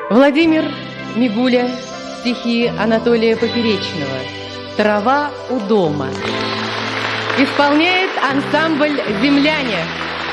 Владимир Мигуля, стихи Анатолия Поперечного «Трава у дома». Исполняет ансамбль «Земляне».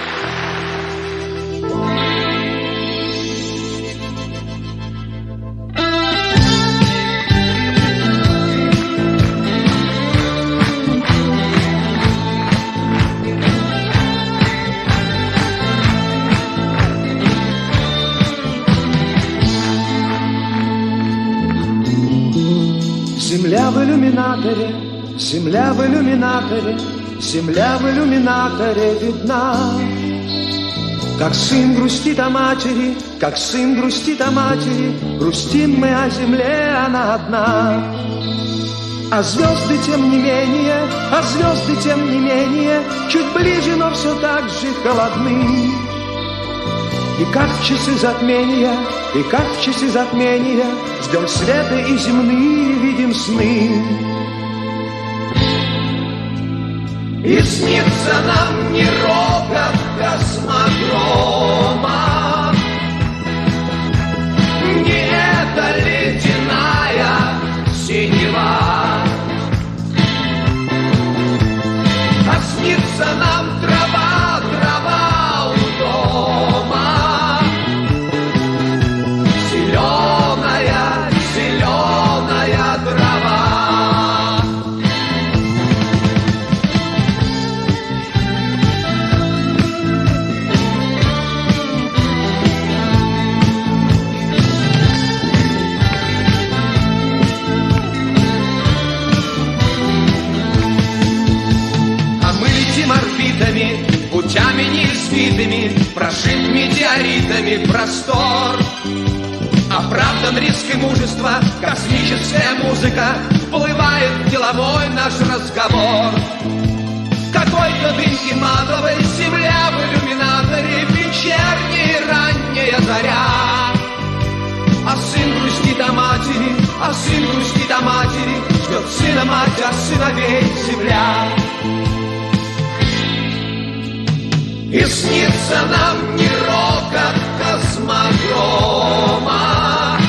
Земля в иллюминаторе, земля в иллюминаторе, земля в иллюминаторе видна. Как сын грустит о матери, как сын грустит о матери, грустим мы о земле, она одна. А звезды тем не менее, а звезды тем не менее, чуть ближе, но все так же холодны. И как в часы затмения, и как в часы затмения, ждем света и земные видим сны. И снится нам не рокот космодрома, не эта ледяная синева, а снится нам трава, трава у дома, зеленая, зеленая трава. Орбитами, путями неизвитыми, прошит метеоритами простор. Оправдан риск и мужество, космическая музыка, вплывает в деловой наш разговор. Какой-то дымки матовой, земля в иллюминаторе, вечерняя ранняя заря. А сын грустит о матери, а сын грустит о матери, ждет сына мать, а сыновей земля. И снится нам не рокот космодрома,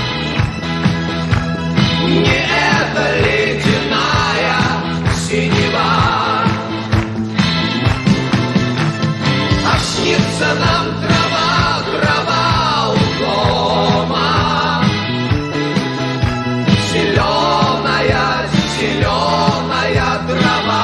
не эта ледяная синева, а снится нам трава, трава у дома, зеленая, зеленая трава.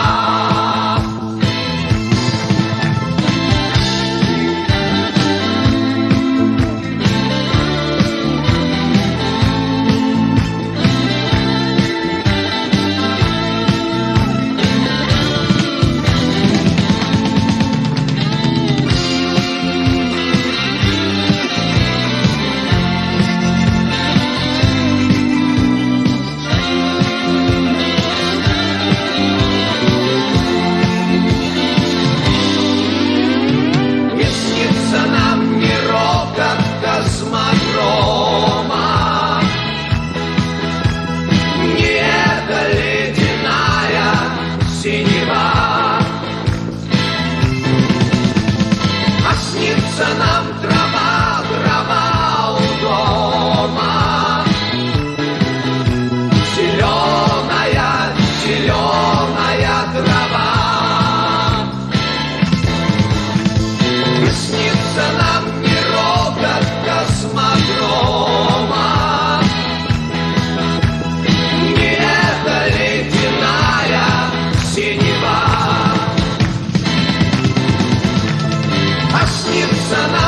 Космодрома, не эта ледяная синева, а снится нам трава, трава у дома, зеленая, зеленая трава. И снится нам не рокот космодрома, не эта ледяная синева, а снится нам